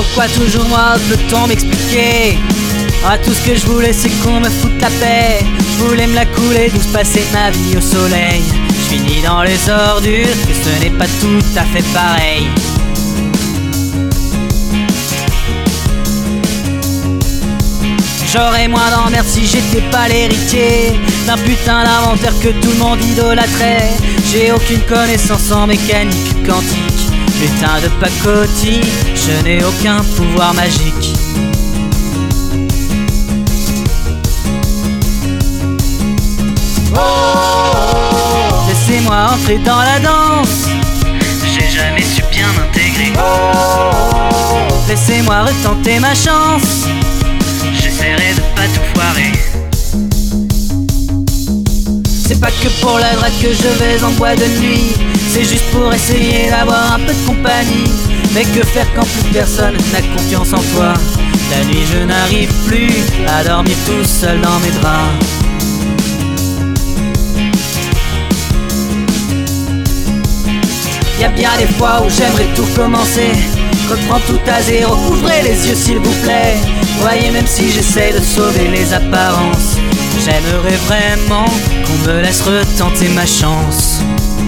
Pourquoi toujours moi, peut-on m'expliquer? Ah, tout ce que je voulais c'est qu'on me foute la paix. Je voulais me la couler douce, passer ma vie au soleil. Je finis dans les ordures, que ce n'est pas tout à fait pareil. J'aurais moins d'emmerde si j'étais pas l'héritier d'un putain d'inventeur que tout le monde idolâtrait. J'ai aucune connaissance en mécanique quantique, putain de pacotille, je n'ai aucun pouvoir magique. Laissez-moi entrer dans la danse, J'ai jamais su bien m'intégrer. laissez-moi retenter ma chance. J'essaierai de pas tout foirer. C'est pas que pour la drague que je vais en boîte de nuit, c'est juste pour essayer d'avoir un peu de compagnie. Mais que faire quand plus personne n'a confiance en toi? La nuit je n'arrive plus à dormir tout seul dans mes draps. Y'a bien des fois où j'aimerais tout recommencer, reprendre tout à zéro, ouvrez les yeux s'il vous plaît. Voyez, même si j'essaie de sauver les apparences, j'aimerais vraiment qu'on me laisse retenter ma chance.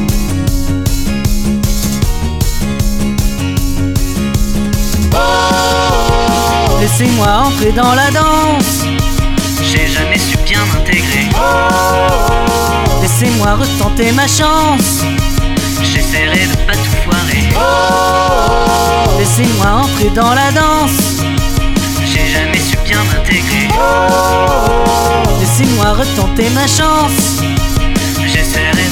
Laissez-moi entrer dans la danse, J'ai jamais su bien m'intégrer. laissez-moi retenter ma chance. J'essaierai de pas tout foirer. Laissez-moi entrer dans la danse, J'ai jamais su bien m'intégrer. laissez-moi retenter ma chance. J'essaierai